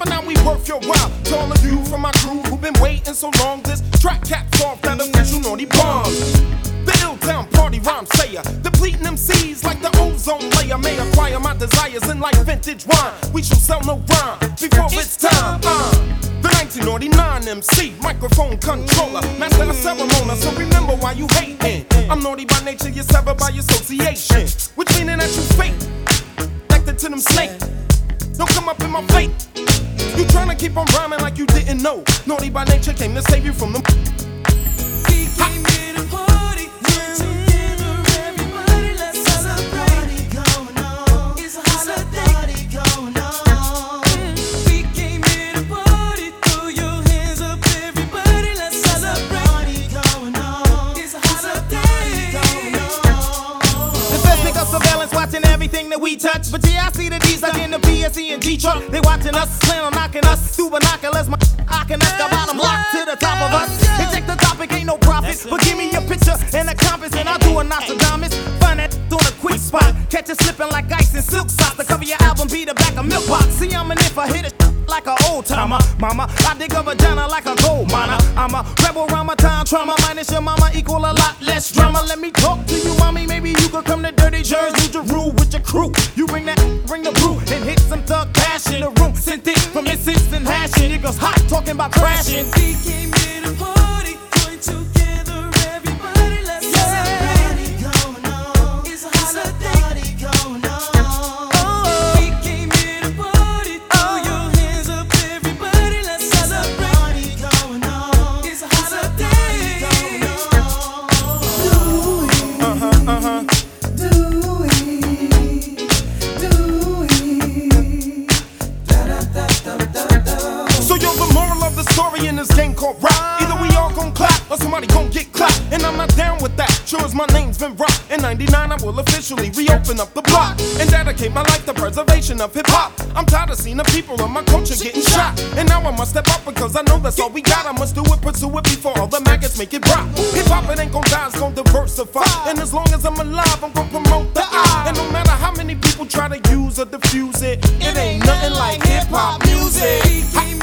now we worth your while. To all of you from my crew who've been waiting so long, this track caps off that official naughty bombs. The Ill-Town party rhyme sayer, depleting MCs like the ozone layer. May acquire my desires in like vintage wine. We shall sell no rhyme before it's time. The 1999 MC, microphone controller, master of ceremony. So remember why you hating. I'm naughty by nature, you're severed by association, which meaning that you fake, connected to them snakes. Don't come up in my fate. You tryna keep on rhyming like you didn't know. Naughty by nature came to save you from them. We came here to party, together, everybody, let's celebrate. Going on, it's a holiday going on. We came here to party, throw your hands up, everybody, let's celebrate. Going on, it's a holiday going on. The best nigga surveillance watching everything that we touch. But yeah, I see the D's like in the PSE and G truck. They watching us, plan on knocking us through binoculars. My I can ask the bottom lock to the top of us. They take the topic, ain't no profit. But give me a picture and a compass, and I'll do a Nostradamus. Find that on a quick spot. Catch it slipping like ice in silk socks. The cover your album be the back of milk box. See, I'm an if I hit it like an old timer. Mama, I dig a vagina like a gold miner. I'm a rebel around my time trauma. Minus your mama equal a lot less drama. Let me talk to you, mommy. Maybe you could come to Dirty Jersey. You to rule with your crew. You bring the brew and hit some thug cash in the room. Sent it from instant hashing. It goes hot talking about crashing. We came here to party, join together, everybody, let's celebrate. Going on, it's a holiday going on. We came here to party, throw your hands up, everybody, let's celebrate. Going on, it's a holiday going on. The story in this game called rap. Either we all gon' clap or somebody gon' get clapped. And I'm not down with that. Sure as my name's been rocked. In 99 I will officially reopen up the block and dedicate my life to preservation of hip hop. I'm tired of seeing the people of my culture getting shot. And now I must step up because I know that's all we got. I must do it, pursue it before all the maggots make it rock. Hip hop it ain't gon' die, it's gon' diversify. And as long as I'm alive, I'm gon' promote the I. And no matter how many people try to use or diffuse it, it ain't nothing like hip hop music.